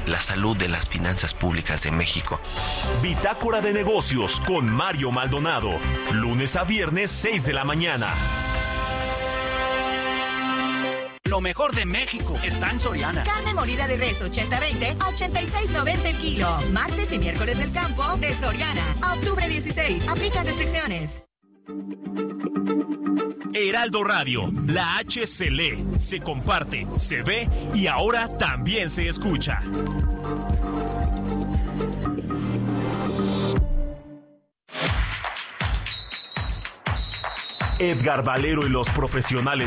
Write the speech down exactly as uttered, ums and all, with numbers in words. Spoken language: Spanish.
la salud de las finanzas públicas de México. Bitácora de Negocios con Mario Maldonado, lunes a viernes, seis de la mañana. Lo mejor de México está en Soriana. Carne molida de res ochenta veinte a ochenta y seis noventa el kilo. Martes y miércoles del campo de Soriana. A octubre dieciséis. Aplican restricciones. Heraldo Radio, la H se lee, se comparte, se ve y ahora también se escucha. Edgar Valero y los profesionales